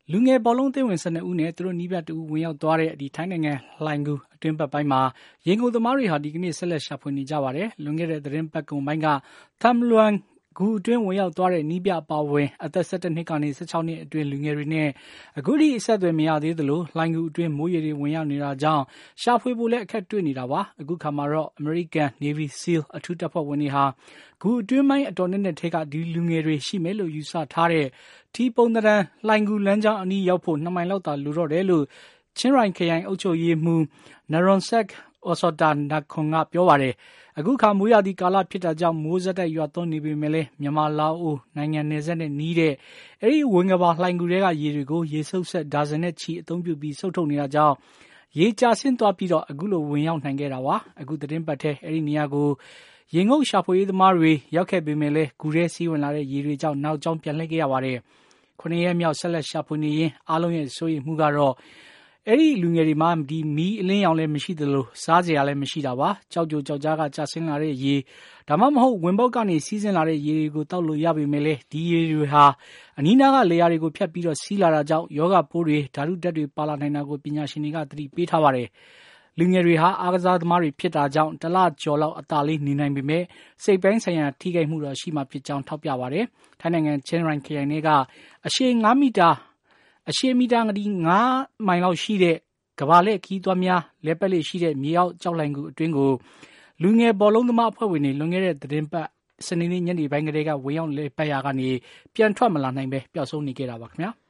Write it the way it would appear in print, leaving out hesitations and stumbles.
လူငယ်ဘောလုံးအသင်းဝင်12ဦးနဲ့သူတို့နီးပြတူဝင်ရောက်သွားတဲ့ထိုင်းနိုင်ငံလှိုင်ကူအတွင်းဘက်ပိုင်းမှာရေငုပ်သမားတွေဟာဒီကနေ့ဆက်လက်ရှာဖွေနေကြပါတယ်။လွန်ခဲ့တဲ့သတင်းပတ်ကုန်ပိုင်းကTham Luangကူအတွင်းဝင်ရောက်သွားတဲ့နီးပြအပါအဝင်အသက်17နှစ်ကနေ16နှစ်အတွင်းလူငယ်တွေနဲ့အခုထိအဆက်အသွယ်မရသေးသလိုလှိုင်ကူအတွင်းမိုးရေတွေဝင်ရောက်နေတာကြောင့်ရှာဖွေဖို့လည်းအခက်တွေ့နေတာပါ။အခုခါမှာတော့ American Navy SEAL အထူးတပ်ဖွဲ့ဝင်တွေဟာကူအတွင်းပိုင်းအတော်နဲ့ထဲကဒီလူငယ်တွေရှိမယ်လို့ယူဆထားတဲ့ထီပုံတရံလှိုင်ကူလမ်းကြောင်းအနီးရောက်ဖို့2မိုင်လောက်သာလိုတော့တယ်လို့ချင်းရိုင်ခရိုင်အုပ်ချုပ်ရေးမှူး Narongsak Osatanakorn ကပြောပါတယ်။အခုခါမိုးရာသီကာလဖြစ်တာကြောင့်မိုးဆက်တိုက်ရွာသွန်းနေပေမဲ့လည်းမြန်မာလာအိုနိုင်ငံနယ်စပ်နဲ့နီးတဲ့အဲဒီဝင်ကဘာလှိုင်ကူတွေကရေတွေကိုရေဆုပ်ဆက်ဒါဇင်နဲ့ချီအသုံးပြုပြီးစုပ်ထုတ်နေတာကြောင့်ရေကျဆင်းသွားပြီးတော့အခုလိုဝင်ရောက်နိုင်ခဲ့တာပါ။အခုသတင်းပတ်ထဲအဲဒီနေရာကိုရေငုပ်ရှာဖွေရေးသမားတွေရောက်ခဲ့ပေမဲ့လည်းဂူထဲစီးဝင်လာတဲ့ရေတွေကြောင့်နောက်ကျောင်းပြန်လှည့်ခဲ့ရပါတယ်။9ရက်မြောက်ဆက်လက်ရှာဖွေနေရင်အားလုံးရဲ့စိုးရိမ်မှုကတော့အဲဒီလူငယ်တွေမှာဒီမီးအလင်းရောင်လည်းမရှိသလိုစားစရာလည်းမရှိတာပါ။ကြောက်ကြိုကြောက်ကြားကကျဆင်းလာတဲ့ရေဒါမှမဟုတ်ဝင်ပေါက်ကနေစီးဆင်းလာတဲ့ရေတွေကိုတောက်လို့ရပေမဲ့လည်းဒီရေတွေဟာအနီးနားကလေယာတွေကိုဖြတ်ပြီးတော့စီးလာတာကြောင့်ယောဂပိုးတွေဓာတုဓာတ်တွေပါလာနိုင်တာကိုပညာရှင်တွေကသတိပေးထားပါတယ်။လူငယ်တွေဟာအားကစားသမားတွေဖြစ်တာကြောင့်တလကျော်လောက်အသာလေးနေနိုင်ပေမဲ့စိတ်ပိုင်းဆိုင်ရာထိခိုက်မှုတော့ရှိမှဖြစ်ကြောင်းထောက်ပြပါတယ်။ထိုင်းနိုင်ငံချင်းရိုင်ခရိုင်တွေကအရှည်9မီတာ9မိုင်လောက်ရှိတဲ့ကမ္ဘာလှည့်ခီးသွွားများလဲပတ်လေးရှိတဲ့မြေအောက်ကျောက်လှိုင်ကူအတွင်းကိုလူငယ်ဘောလုံးသမားအဖွဲ့ဝင်တွေလွန်ခဲ့တဲ့သတင်းပတ်စနေနေ့ညနေပိုင်းကလေးကဝင်ရောက်လဲပတ်ရာကနေပြန်ထွက်မလာနိုင်ပဲပျောက်ဆုံးနေခဲ့တာပါခင်ဗျာ။